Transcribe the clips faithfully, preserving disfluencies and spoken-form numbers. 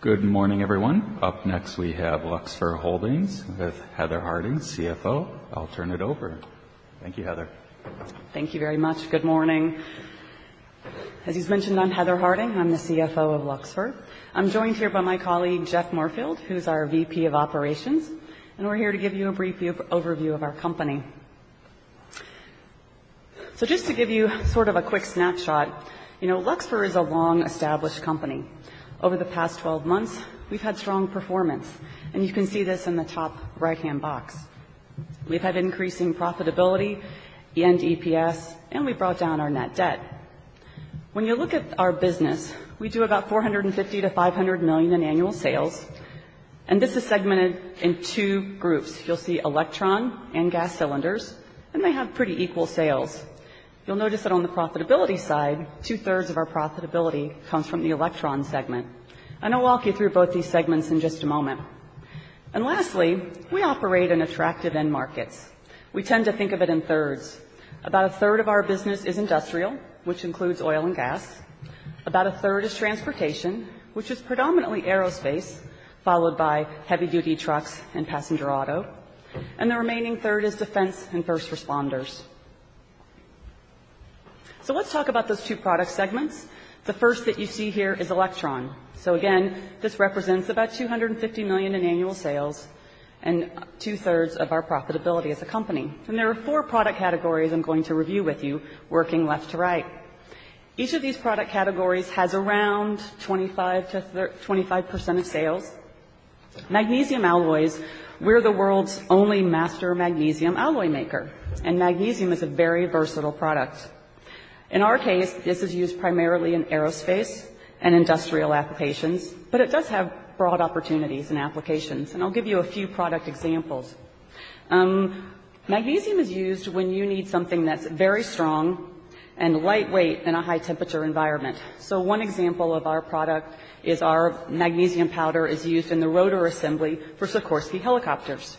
Good morning, everyone. Up next, we have Luxfer Holdings with Heather Harding, C F O. I'll turn it over. Thank you, Heather. Thank you very much. Good morning. As he's mentioned, I'm Heather Harding. I'm the C F O of Luxfer. I'm joined here by my colleague, Jeff Moorfield, who's our V P of Operations, and we're here to give you a brief overview of our company. So just to give you sort of a quick snapshot, you know, Luxfer is a long-established company. Over the past twelve months, we've had strong performance, and you can see this in the top right-hand box. We've had increasing profitability and E P S, and we brought down our net debt. When you look at our business, we do about four hundred fifty to five hundred million in annual sales, and this is segmented in two groups. You'll see electron and gas cylinders, and they have pretty equal sales. You'll notice that on the profitability side, two-thirds of our profitability comes from the electron segment. And I'll walk you through both these segments in just a moment. And lastly, we operate in attractive end markets. We tend to think of it in thirds. About a third of our business is industrial, which includes oil and gas. About a third is transportation, which is predominantly aerospace, followed by heavy-duty trucks and passenger auto. And the remaining third is defense and first responders. So let's talk about those two product segments. The first that you see here is electron. So again, this represents about two hundred fifty million in annual sales and two-thirds of our profitability as a company. And there are four product categories I'm going to review with you, working left to right. Each of these product categories has around twenty-five to twenty-five percent of sales. Magnesium alloys, we're the world's only master magnesium alloy maker, and magnesium is a very versatile product. In our case, this is used primarily in aerospace and industrial applications, but it does have broad opportunities and applications, and I'll give you a few product examples. Um, magnesium is used when you need something that's very strong and lightweight in a high-temperature environment. So one example of our product is our magnesium powder is used in the rotor assembly for Sikorsky helicopters.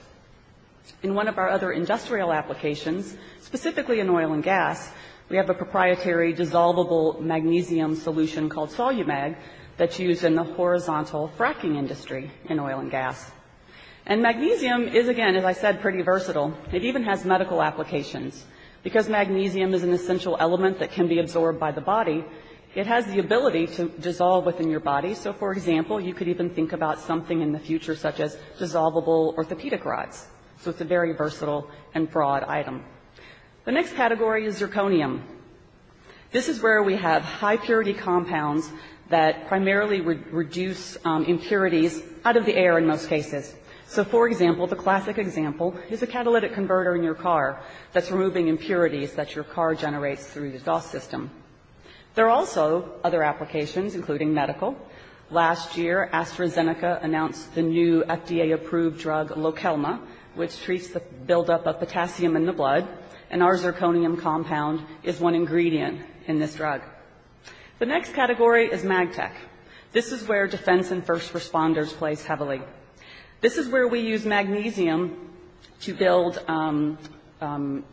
In one of our other industrial applications, specifically in oil and gas, we have a proprietary dissolvable magnesium solution called Solumag that's used in the horizontal fracking industry in oil and gas. And magnesium is, again, as I said, pretty versatile. It even has medical applications. Because magnesium is an essential element that can be absorbed by the body, it has the ability to dissolve within your body. So, for example, you could even think about something in the future such as dissolvable orthopedic rods. So it's a very versatile and broad item. The next category is zirconium. This is where we have high-purity compounds that primarily re- reduce um, impurities out of the air in most cases. So, for example, the classic example is a catalytic converter in your car that's removing impurities that your car generates through the exhaust system. There are also other applications, including medical. Last year, AstraZeneca announced the new F D A-approved drug Lokelma, which treats the buildup of potassium in the blood. And our zirconium compound is one ingredient in this drug. The next category is MagTech. This is where defense and first responders place heavily. This is where we use magnesium to build um, um,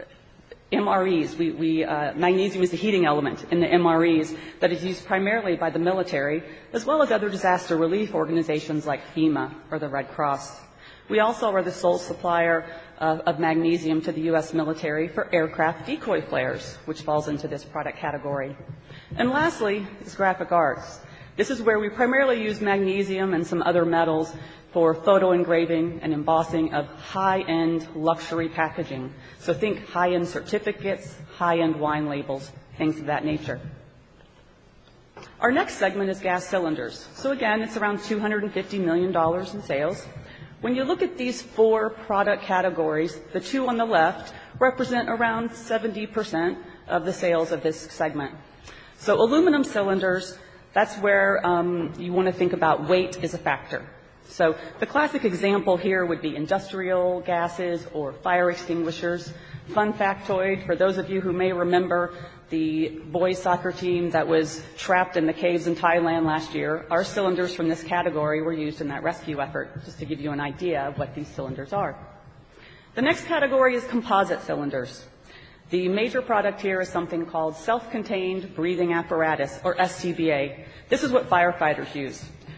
M R Es. We, we, uh, magnesium is the heating element in the M R Es that is used primarily by the military, as well as other disaster relief organizations like FEMA or the Red Cross. We also are the sole supplier of, of magnesium to the U S military for aircraft decoy flares, which falls into this product category. And lastly is graphic arts. This is where we primarily use magnesium and some other metals for photo engraving and embossing of high-end luxury packaging. So think high-end certificates, high-end wine labels, things of that nature. Our next segment is gas cylinders. So again, it's around two hundred fifty million dollars in sales. When you look at these four product categories, the two on the left represent around seventy percent of the sales of this segment. So aluminum cylinders, that's where um, you want to think about weight is a factor. So the classic example here would be industrial gases or fire extinguishers. Fun factoid, for those of you who may remember the boys soccer team that was trapped in the caves in Thailand last year, our cylinders from this category were used in that rescue effort, just to give you an idea of what these cylinders are. The next category is composite cylinders. The major product here is something called self-contained breathing apparatus, or S C B A. This is what firefighters use.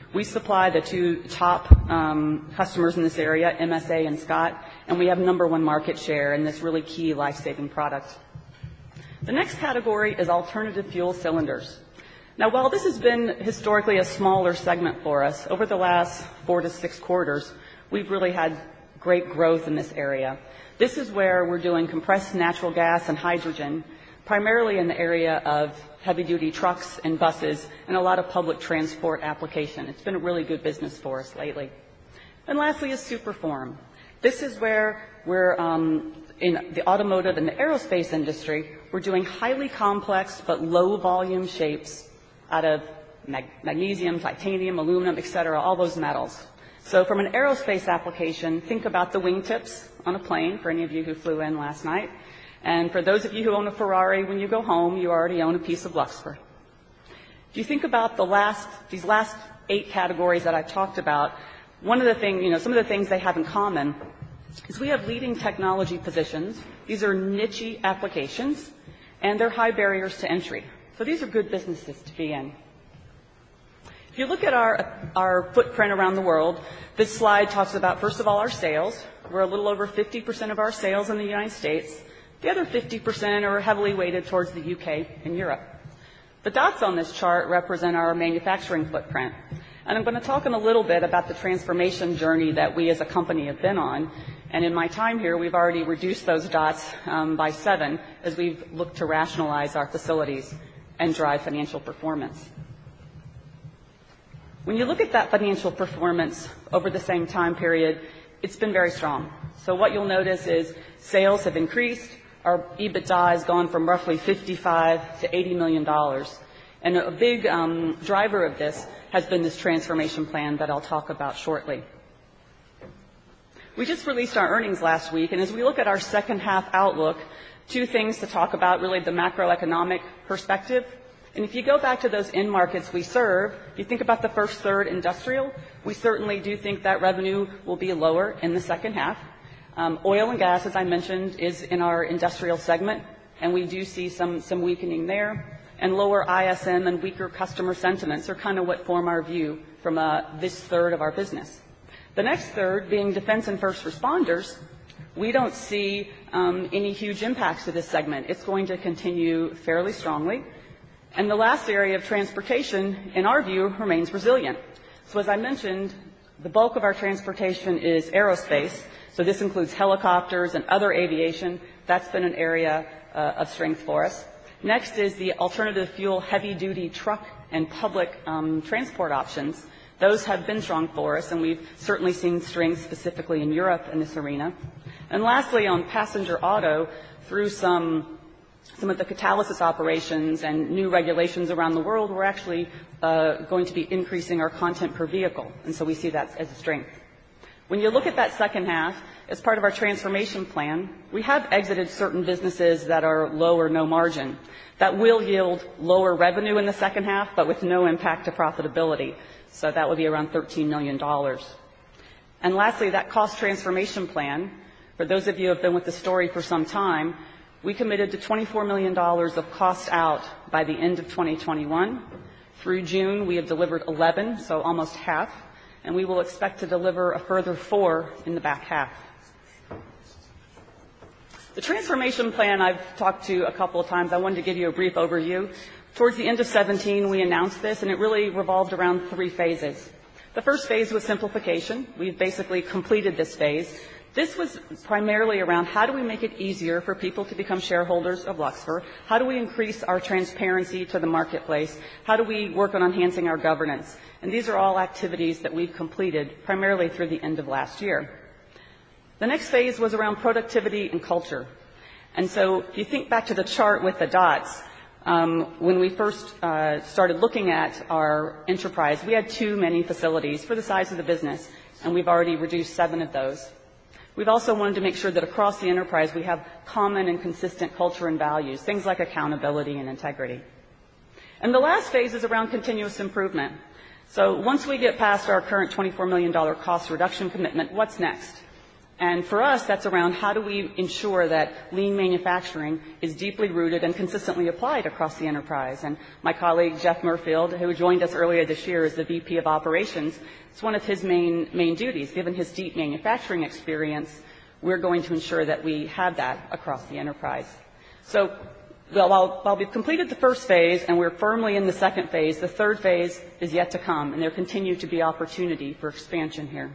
We supply the two top um, customers in this area, M S A and Scott, and we have number one market share in this really key life-saving product. The next category is alternative fuel cylinders. Now, while this has been historically a smaller segment for us, over the last four to six quarters, we've really had great growth in this area. This is where we're doing compressed natural gas and hydrogen, primarily in the area of heavy-duty trucks and buses and a lot of public transport application. It's been a really good business for us lately. And lastly is Superform. This is where we're, um, in the automotive and the aerospace industry, we're doing highly complex but low-volume shapes out of mag- magnesium, titanium, aluminum, et cetera, all those metals. So from an aerospace application, think about the wingtips on a plane, for any of you who flew in last night. And for those of you who own a Ferrari, when you go home, you already own a piece of Luxfer. If you think about the last, these last eight categories that I've talked about, one of the things, you know, some of the things they have in common is we have leading technology positions. These are niche applications, and they're high barriers to entry. So these are good businesses to be in. If you look at our, our footprint around the world, this slide talks about, first of all, our sales. We're a little over fifty percent of our sales in the United States. The other fifty percent are heavily weighted towards the U K and Europe. The dots on this chart represent our manufacturing footprint. And I'm going to talk in a little bit about the transformation journey that we as a company have been on. And in my time here, we've already reduced those dots um, by seven as we've looked to rationalize our facilities and drive financial performance. When you look at that financial performance over the same time period, it's been very strong. So what you'll notice is sales have increased. Our EBITDA has gone from roughly fifty-five to eighty million dollars. And a big um, driver of this has been this transformation plan that I'll talk about shortly. We just released our earnings last week, and as we look at our second half outlook, two things to talk about, really the macroeconomic perspective. And if you go back to those end markets we serve, if you think about the first third industrial, we certainly do think that revenue will be lower in the second half. Um, oil and gas, as I mentioned, is in our industrial segment, and we do see some, some weakening there. And lower I S M and weaker customer sentiments are kind of what form our view from uh, this third of our business. The next third, being defense and first responders, we don't see um, any huge impacts to this segment. It's going to continue fairly strongly. And the last area of transportation, in our view, remains resilient. So as I mentioned, the bulk of our transportation is aerospace. So this includes helicopters and other aviation. That's been an area uh, of strength for us. Next is the alternative fuel heavy-duty truck and public um, transport options. Those have been strong for us, and we've certainly seen strength specifically in Europe in this arena. And lastly, on passenger auto, through some some of the catalysis operations and new regulations around the world, we're actually uh, going to be increasing our content per vehicle, and so we see that as a strength. When you look at that second half, as part of our transformation plan, we have exited certain businesses that are low or no margin. That will yield lower revenue in the second half, but with no impact to profitability. So that would be around thirteen million dollars. And lastly, that cost transformation plan, for those of you who have been with the story for some time, we committed to twenty-four million dollars of cost out by the end of twenty twenty-one. Through June, we have delivered eleven, so almost half, and we will expect to deliver a further four in the back half. The transformation plan I've talked to a couple of times. I wanted to give you a brief overview. Towards the end of seventeen, we announced this, and it really revolved around three phases. The first phase was simplification. We've basically completed this phase. This was primarily around how do we make it easier for people to become shareholders of Luxfer? How do we increase our transparency to the marketplace? How do we work on enhancing our governance? And these are all activities that we've completed primarily through the end of last year. The next phase was around productivity and culture. And so if you think back to the chart with the dots, um, when we first uh, started looking at our enterprise, we had too many facilities for the size of the business, and we've already reduced seven of those. We've also wanted to make sure that across the enterprise we have common and consistent culture and values, things like accountability and integrity. And the last phase is around continuous improvement. So once we get past our current twenty-four million dollars cost reduction commitment, what's next? And for us, that's around how do we ensure that lean manufacturing is deeply rooted and consistently applied across the enterprise. And my colleague, Jeff Murfield, who joined us earlier this year as the V P of Operations, it's one of his main, main duties. Given his deep manufacturing experience, we're going to ensure that we have that across the enterprise. So well, while, while we've completed the first phase and we're firmly in the second phase, the third phase is yet to come, and there continue to be opportunity for expansion here.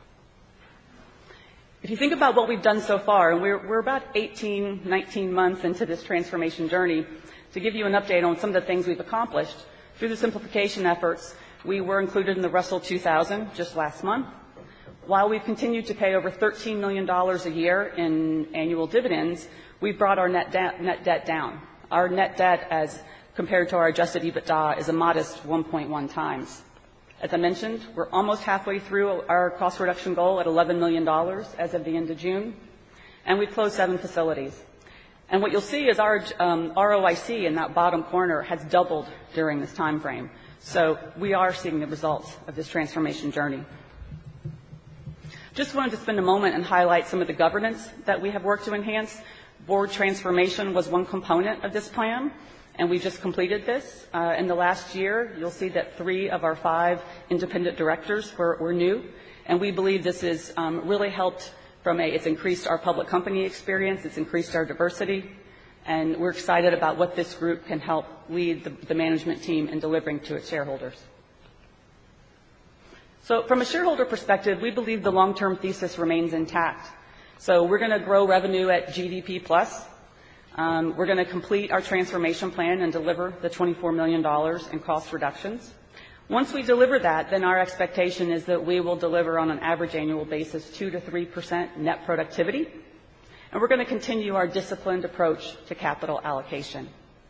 If you think about what we've done so far, and we're, we're about eighteen, nineteen months into this transformation journey, to give you an update on some of the things we've accomplished, through the simplification efforts, we were included in the Russell two thousand just last month. While we've continued to pay over thirteen million dollars a year in annual dividends, we've brought our net, da- net debt down. Our net debt, as compared to our adjusted EBITDA, is a modest one point one times. As I mentioned, we're almost halfway through our cost reduction goal at eleven million dollars as of the end of June, and we've closed seven facilities. And what you'll see is our um, R O I C in that bottom corner has doubled during this time frame. So we are seeing the results of this transformation journey. Just wanted to spend a moment and highlight some of the governance that we have worked to enhance. Board transformation was one component of this plan, and we just completed this. Uh, in the last year, you'll see that three of our five independent directors were, were new, and we believe this has um, really helped from a, it's increased our public company experience, it's increased our diversity, and we're excited about what this group can help lead the, the management team in delivering to its shareholders. So from a shareholder perspective, we believe the long-term thesis remains intact. So we're going to grow revenue at G D P plus. Um, we're going to complete our transformation plan and deliver the twenty-four million dollars in cost reductions. Once we deliver that, then our expectation is that we will deliver on an average annual basis two to three percent net productivity. And we're going to continue our disciplined approach to capital allocation.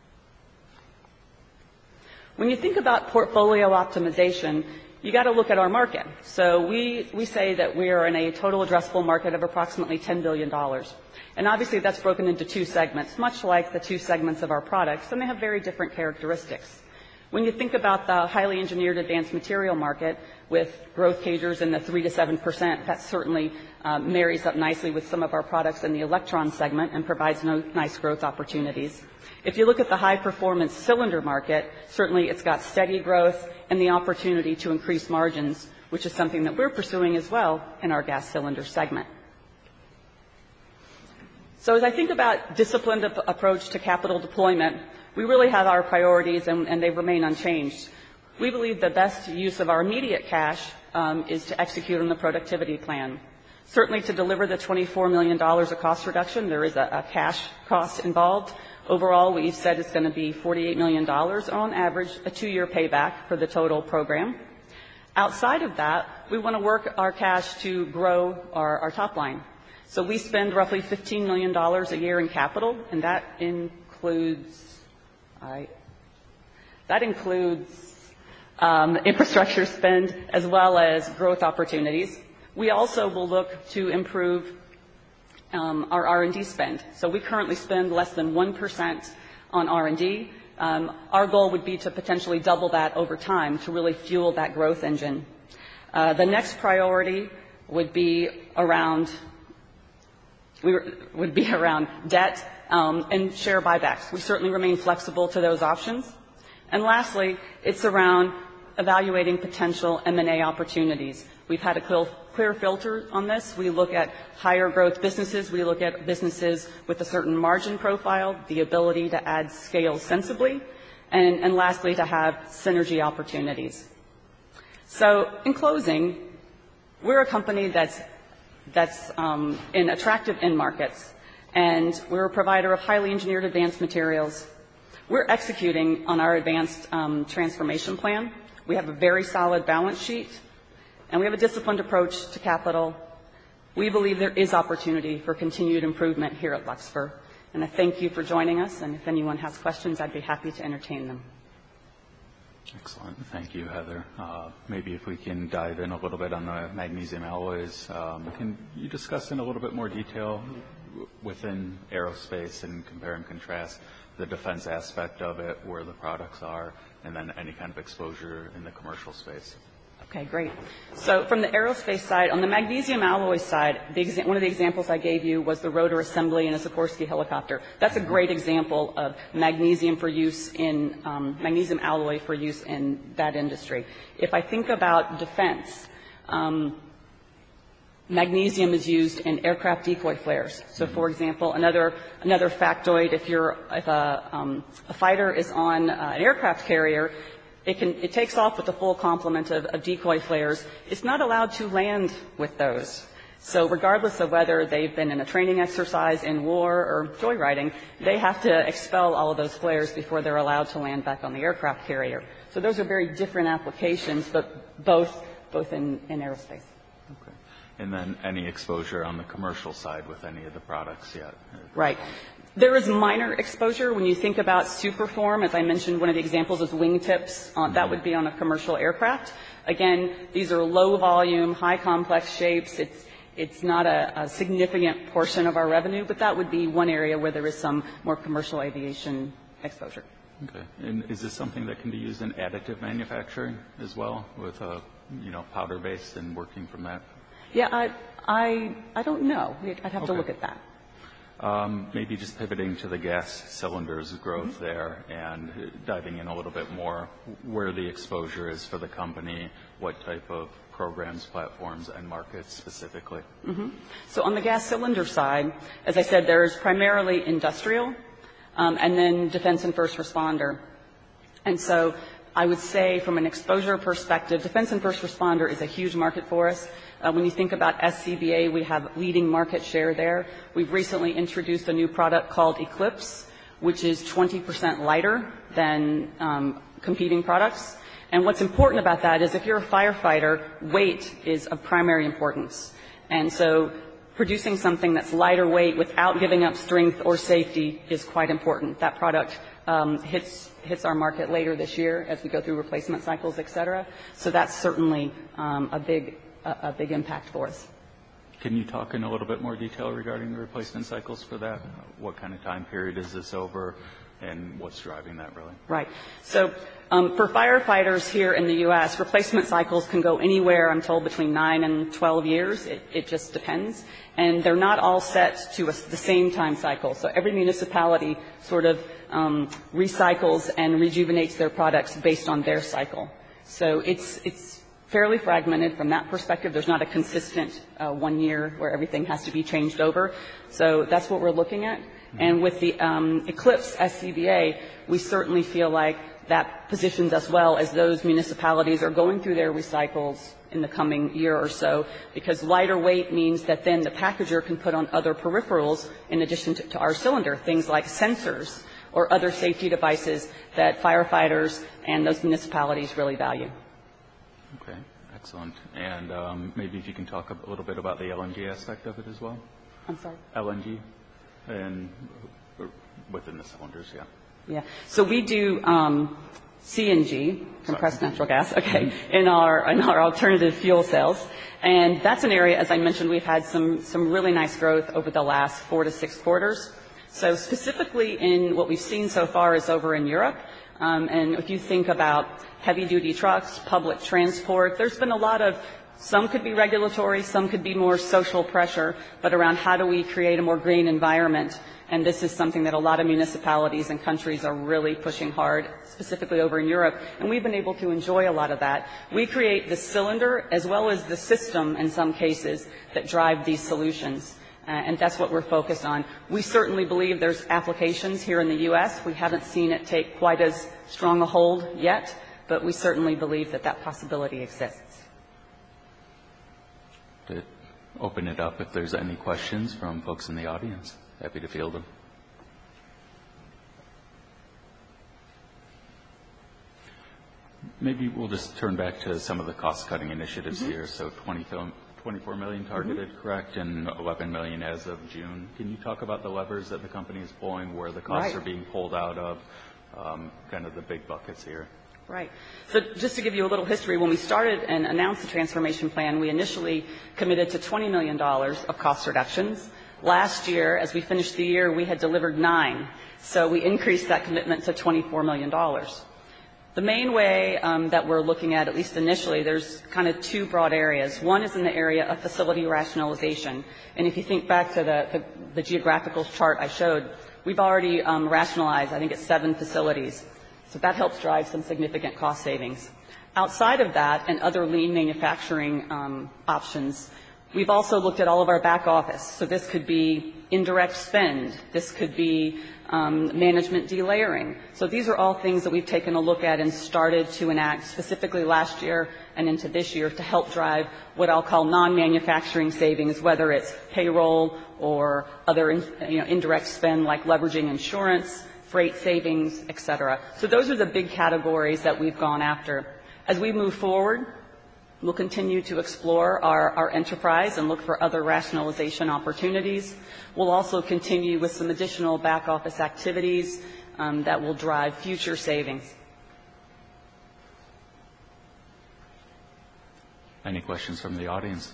When you think about portfolio optimization, you got to look at our market. So we, we say that we are in a total addressable market of approximately ten billion dollars. And obviously that's broken into two segments, much like the two segments of our products, and they have very different characteristics. When you think about the highly engineered advanced material market with growth C A G Rs in the three to seven percent, that certainly uh, marries up nicely with some of our products in the electron segment and provides no, nice growth opportunities. If you look at the high-performance cylinder market, certainly it's got steady growth and the opportunity to increase margins, which is something that we're pursuing as well in our gas cylinder segment. So as I think about disciplined ap- approach to capital deployment, we really have our priorities and, and they remain unchanged. We believe the best use of our immediate cash um, is to execute on the productivity plan. Certainly to deliver the twenty-four million dollars of cost reduction, there is a, a cash cost involved. Overall, we've said it's going to be forty-eight million dollars, on average, a two-year payback for the total program. Outside of that, we want to work our cash to grow our, our top line. So we spend roughly fifteen million dollars a year in capital, and that includes, I, that includes um, infrastructure spend as well as growth opportunities. We also will look to improve Um, our R and D spend. So we currently spend less than one percent on R and D. Um, our goal would be to potentially double that over time to really fuel that growth engine. Uh, the next priority would be around we were, would be around debt um, and share buybacks. We certainly remain flexible to those options. And lastly, it's around evaluating potential M and A opportunities. We've had a clear, clear filter on this. We look at higher growth businesses. We look at businesses with a certain margin profile, the ability to add scale sensibly, and, and lastly, to have synergy opportunities. So in closing, we're a company that's, that's um, in attractive end markets, and we're a provider of highly engineered advanced materials. We're executing on our advanced um, transformation plan. We have a very solid balance sheet, and we have a disciplined approach to capital. We believe there is opportunity for continued improvement here at Luxfer. And I thank you for joining us, and if anyone has questions, I'd be happy to entertain them. Excellent. Thank you, Heather. Uh, maybe if we can dive in a little bit on the magnesium alloys. Um, can you discuss in a little bit more detail w- within aerospace and compare and contrast the defense aspect of it, where the products are, and then any kind of exposure in the commercial space? Okay, great. So from the aerospace side, on the magnesium alloy side, the exa- one of the examples I gave you was the rotor assembly in a Sikorsky helicopter. That's a great example of magnesium for use in, um, magnesium alloy for use in that industry. If I think about defense, um, magnesium is used in aircraft decoy flares. So, for example, another another factoid: if you're if a, um, a fighter is on uh, an aircraft carrier, it can it takes off with the full complement of, of decoy flares. It's not allowed to land with those. So, regardless of whether they've been in a training exercise, in war, or joyriding, they have to expel all of those flares before they're allowed to land back on the aircraft carrier. So, those are very different applications, but both both in, in aerospace. Okay. And then any exposure on the commercial side with any of the products yet? Right. There is minor exposure when you think about Superform. As I mentioned, one of the examples is wingtips. Uh, that would be on a commercial aircraft. Again, these are low volume, high complex shapes. It's it's not a, a significant portion of our revenue, but that would be one area where there is some more commercial aviation exposure. Okay. And is this something that can be used in additive manufacturing as well, with a you know powder based and working from that? Yeah, I I I don't know. I'd have okay. to look at that. Um, maybe just pivoting to the gas cylinders growth mm-hmm. there and diving in a little bit more where the exposure is for the company, what type of programs, platforms, and markets specifically. Mm-hmm. So on the gas cylinder side, as I said, there's primarily industrial um, and then defense and first responder. And so I would say from an exposure perspective, defense and first responder is a huge market for us. Uh, when you think about S C B A, we have leading market share there. We've recently introduced a new product called Eclipse, which is twenty percent lighter than um, competing products. And what's important about that is if you're a firefighter, weight is of primary importance. And so producing something that's lighter weight without giving up strength or safety is quite important. That product um, hits hits our market later this year as we go through replacement cycles, et cetera. So that's certainly um, a big a, a big impact for us. Can you talk in a little bit more detail regarding the replacement cycles for that? What kind of time period is this over, and what's driving that really? Right. So um, for firefighters here in the U S, replacement cycles can go anywhere, I'm told, between nine and twelve years. It, it just depends. And they're not all set to a, the same time cycle. So every municipality sort of um, recycles and rejuvenates their products based on their cycle. So it's it's fairly fragmented from that perspective. There's not a consistent uh, one year where everything has to be changed over. So that's what we're looking at. Mm-hmm. And with the um, Eclipse S C B A, we certainly feel like that positions us well as those municipalities are going through their recycles in the coming year or so, because lighter weight means that then the packager can put on other peripherals in addition to, to our cylinder, things like sensors or other safety devices that firefighters and those municipalities really value. Okay, excellent. And um, maybe if you can talk a little bit about the L N G aspect of it as well. I'm sorry? L N G and within the cylinders, yeah. Yeah. So we do um, C N G, compressed Sorry. natural gas, okay, in our in our alternative fuel cells. And that's an area, as I mentioned, we've had some some really nice growth over the last four to six quarters. So specifically in what we've seen so far is over in Europe. Um, and if you think about heavy-duty trucks, public transport, there's been a lot of, some could be regulatory, some could be more social pressure, but around how do we create a more green environment. And this is something that a lot of municipalities and countries are really pushing hard, specifically over in Europe. And we've been able to enjoy a lot of that. We create the cylinder as well as the system in some cases that drive these solutions. Uh, and that's what we're focused on. We certainly believe there's applications here in the U S. We haven't seen it take quite as strong a hold yet, but we certainly believe that that possibility exists. To open it up if there's any questions from folks in the audience. Happy to field them. Maybe we'll just turn back to some of the cost-cutting initiatives mm-hmm. here. So twenty-four million targeted, mm-hmm. correct, and eleven million as of June. Can you talk about the levers that the company is pulling, where the costs right. are being pulled out of, um, kind of the big buckets here? Right. So just to give you a little history, when we started and announced the transformation plan, we initially committed to twenty million dollars of cost reductions. Last year, as we finished the year, we had delivered nine. So we increased that commitment to twenty-four million dollars. The main way um, that we're looking at, at least initially, there's kind of two broad areas. One is in the area of facility rationalization. And if you think back to the, the, the geographical chart I showed, we've already um, rationalized, I think it's seven facilities. So that helps drive some significant cost savings. Outside of that and other lean manufacturing um, options, we've also looked at all of our back office. So this could be indirect spend. This could be um, management delayering. So these are all things that we've taken a look at and started to enact specifically last year and into this year to help drive what I'll call non-manufacturing savings, whether it's payroll or other you know, indirect spend like leveraging insurance, freight savings, et cetera. So those are the big categories that we've gone after. As we move forward, we'll continue to explore our, our enterprise and look for other rationalization opportunities. We'll also continue with some additional back office activities um, that will drive future savings. Any questions from the audience?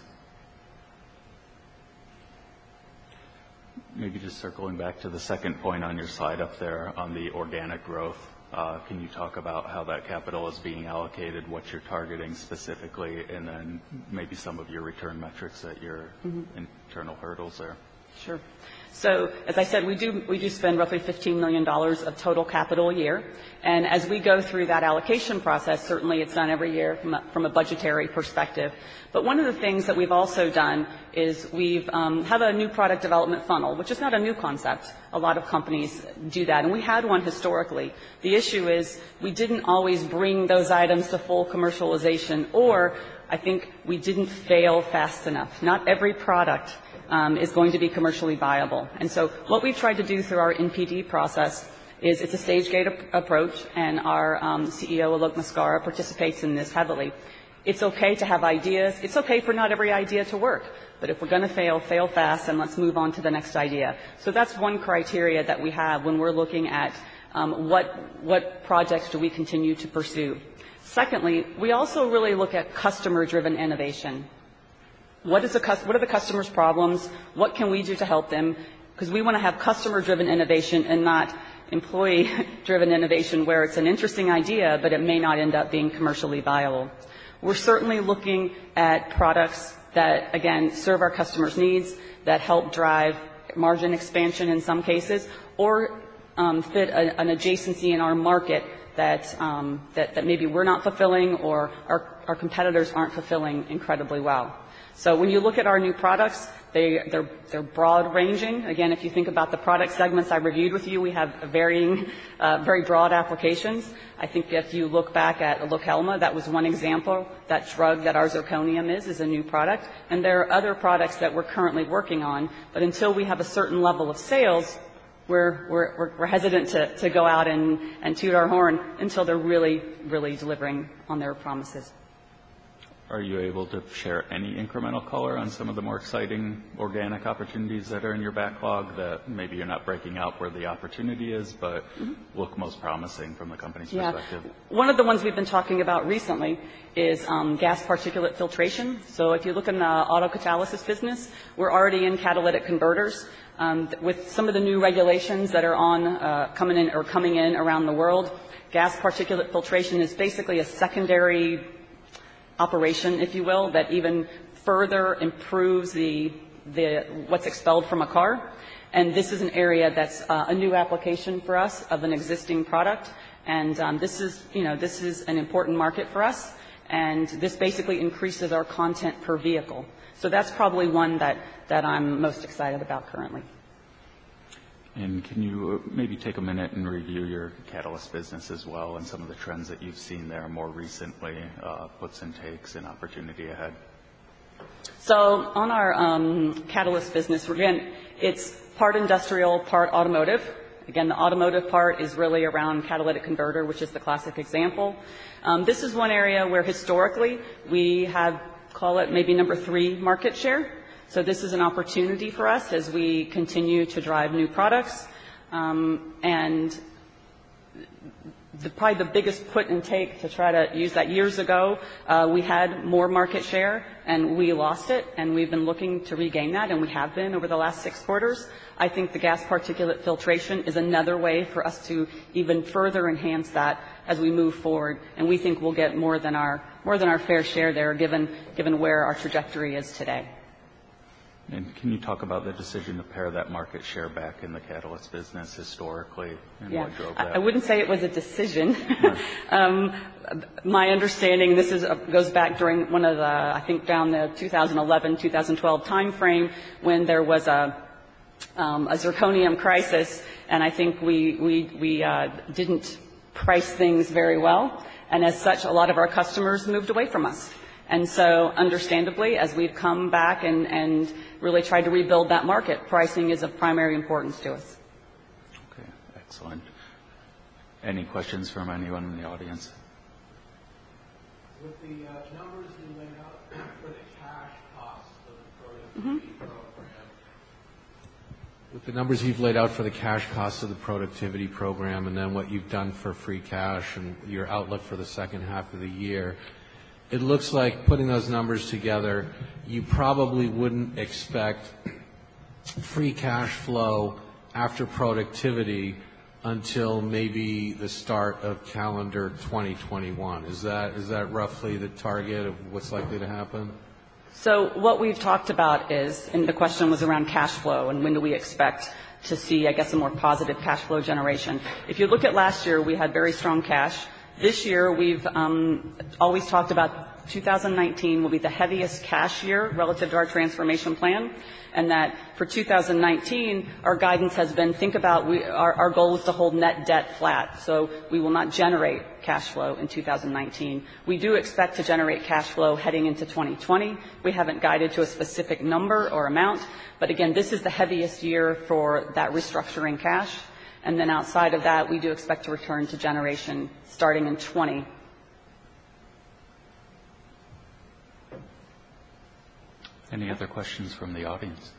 Maybe just circling back to the second point on your slide up there on the organic growth. Uh, can you talk about how that capital is being allocated, what you're targeting specifically, and then maybe some of your return metrics at your mm-hmm. internal hurdles there? Sure. So, as I said, we do we do spend roughly fifteen million dollars of total capital a year. And as we go through that allocation process, certainly it's done every year from a, from a budgetary perspective. But one of the things that we've also done is we've um, have a new product development funnel, which is not a new concept. A lot of companies do that, and we had one historically. The issue is we didn't always bring those items to full commercialization, or I think we didn't fail fast enough. Not every product Um, is going to be commercially viable. And so what we've tried to do through our N P D process is it's a stage gate ap- approach, and our um, C E O, Alok Maskara, participates in this heavily. It's okay to have ideas. It's okay for not every idea to work. But if we're going to fail, fail fast, and let's move on to the next idea. So that's one criteria that we have when we're looking at um, what, what projects do we continue to pursue. Secondly, we also really look at customer-driven innovation. What is the, what are the customer's problems? What can we do to help them? Because we want to have customer-driven innovation and not employee-driven innovation where it's an interesting idea, but it may not end up being commercially viable. We're certainly looking at products that, again, serve our customers' needs, that help drive margin expansion in some cases, or um, fit a, an adjacency in our market that, um, that, that maybe we're not fulfilling or our, our competitors aren't fulfilling incredibly well. So when you look at our new products, they, they're, they're broad-ranging. Again, if you think about the product segments I reviewed with you, we have varying, uh, very broad applications. I think if you look back at Lokelma, that was one example. That drug that our zirconium is, is a new product. And there are other products that we're currently working on. But until we have a certain level of sales, we're, we're, we're hesitant to, to go out and, and toot our horn until they're really, really delivering on their promises. Are you able to share any incremental color on some of the more exciting organic opportunities that are in your backlog that maybe you're not breaking out where the opportunity is, but mm-hmm. look most promising from the company's yeah. perspective? One of the ones we've been talking about recently is um, gas particulate filtration. So if you look in the autocatalysis business, we're already in catalytic converters. Um, with some of the new regulations that are on uh, coming in or coming in around the world, gas particulate filtration is basically a secondary operation, if you will, that even further improves the, the what's expelled from a car. And this is an area that's uh, a new application for us of an existing product. And um, this is, you know, this is an important market for us. And this basically increases our content per vehicle. So that's probably one that, that I'm most excited about currently. And can you maybe take a minute and review your catalyst business as well and some of the trends that you've seen there more recently, uh, puts and takes and opportunity ahead? So on our um, catalyst business, again, it's part industrial, part automotive. Again, the automotive part is really around catalytic converter, which is the classic example. Um, this is one area where historically we have, call it maybe number three market share. So this is an opportunity for us as we continue to drive new products. Um, and the, probably the biggest put and take to try to use that. Years ago, uh, we had more market share and we lost it, and we've been looking to regain that, and we have been over the last six quarters. I think the gas particulate filtration is another way for us to even further enhance that as we move forward, and we think we'll get more than our more than our fair share there, given given where our trajectory is today. And can you talk about the decision to pare that market share back in the catalyst business historically, and yeah. what drove that? I wouldn't say it was a decision. um, my understanding, this is, uh, goes back during one of the, I think down the two thousand eleven, two thousand twelve time frame when there was a, um, a zirconium crisis, and I think we, we, we uh, didn't price things very well, and as such, a lot of our customers moved away from us. And so, understandably, as we've come back and, and really tried to rebuild that market, pricing is of primary importance to us. Okay, excellent. Any questions from anyone in the audience? With the uh, numbers you laid out for the cash costs of the productivity Mm-hmm. program, with the numbers you've laid out for the cash costs of the productivity program, and then what you've done for free cash and your outlook for the second half of the year, it looks like, putting those numbers together, you probably wouldn't expect free cash flow after productivity until maybe the start of calendar twenty twenty-one. Is that is that roughly the target of what's likely to happen? So what we've talked about is, and the question was around cash flow and when do we expect to see, I guess, a more positive cash flow generation. If you look at last year, we had very strong cash. This year, we've um, always talked about two thousand nineteen will be the heaviest cash year relative to our transformation plan, and that for two thousand nineteen, our guidance has been, think about, we, our, our goal is to hold net debt flat, so we will not generate cash flow in two thousand nineteen. We do expect to generate cash flow heading into twenty twenty. We haven't guided to a specific number or amount, but again, this is the heaviest year for that restructuring cash. And then outside of that, we do expect to return to generation starting in twenty. Any other questions from the audience?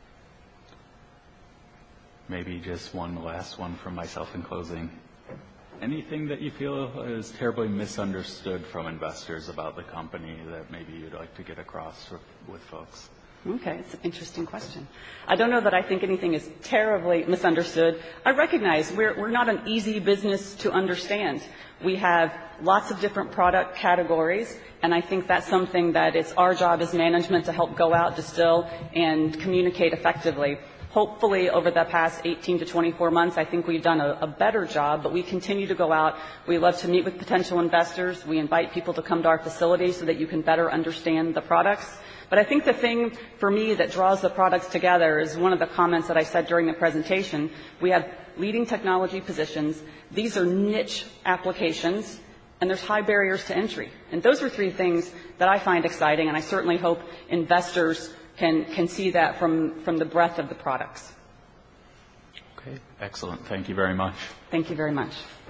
Maybe just one last one from myself in closing. Anything that you feel is terribly misunderstood from investors about the company that maybe you'd like to get across with, with folks? Okay, it's an interesting question. I don't know that I think anything is terribly misunderstood. I recognize we're, we're not an easy business to understand. We have lots of different product categories, and I think that's something that it's our job as management to help go out, distill, and communicate effectively. Hopefully, over the past eighteen to twenty-four months, I think we've done a, a better job, but we continue to go out. We love to meet with potential investors. We invite people to come to our facility so that you can better understand the products. But I think the thing for me that draws the products together is one of the comments that I said during the presentation. We have leading technology positions. These are niche applications, and there's high barriers to entry. And those are three things that I find exciting, and I certainly hope investors can, can see that from, from the breadth of the products. Okay, excellent. Thank you very much. Thank you very much.